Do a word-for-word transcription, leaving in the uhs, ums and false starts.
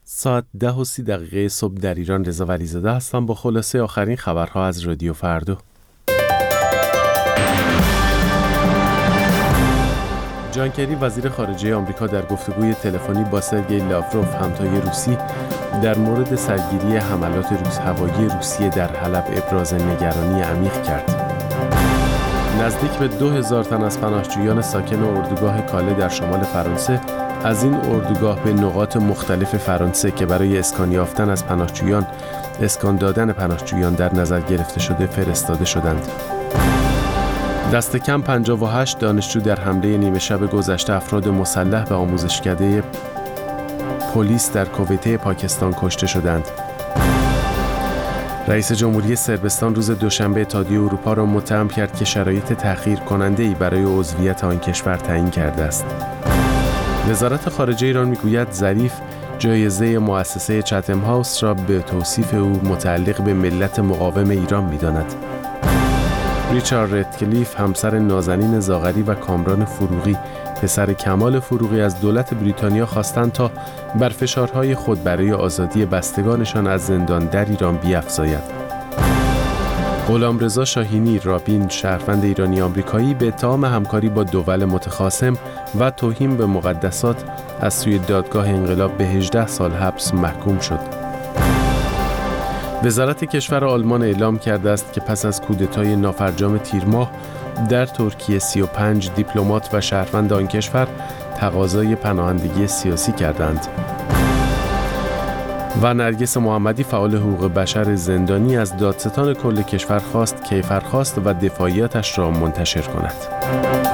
ساعت ده و سی دقیقه صبح در ایران. رضا ولیزاده هستم با خلاصه آخرین خبرها از رادیو فردا. جان کری وزیر خارجه آمریکا در گفتگوی تلفنی با سرگئی لاوروف همتای روسی در مورد سرگیری حملات روس هوایی روسیه در حلب ابراز نگرانی عمیق کرد. نزدیک به دو هزار تن از پناهجویان ساکن اردوگاه کاله در شمال فرانسه از این اردوگاه به نقاط مختلف فرانسه که برای اسکان یافتن از پناهجویان، اسکان دادن پناهجویان در نظر گرفته شده فرستاده شدند. دست کم پنجاه و هشت دانشجو در حمله نیمه شب گذشته افراد مسلح به آموزشکده پلیس در کویته پاکستان کشته شدند. رئیس جمهوری صربستان روز دوشنبه اتحادیه اروپا را متهم کرد که شرایط تأخیر کننده‌ای برای عضویت آن کشور تعیین کرده است. وزارت خارجه ایران میگوید ظریف جایزه مؤسسه چتم هاوس را به توصیف او متعلق به ملت مقاوم ایران می‌داند. ریچارد ردکلیف همسر نازنین زاغری و کامران فروغی پسر کمال فروغی از دولت بریتانیا خواستند تا بر فشارهای خود برای آزادی بستگانشان از زندان در ایران بیفزاید. غلامرضا شاهینی رابین شهروند ایرانی آمریکایی به اتهام همکاری با دول متخاصم و توهین به مقدسات از سوی دادگاه انقلاب به هجده سال حبس محکوم شد. وزارت کشور آلمان اعلام کرده است که پس از کودتای نافرجام تیر ماه در ترکیه سی و پنج دیپلمات و شهروند آن کشور تقاضای پناهندگی سیاسی کردند. و نرگس محمدی فعال حقوق بشر زندانی از دادستان کل کشور خواست کیفرخواست و دفاعیاتش را منتشر کند.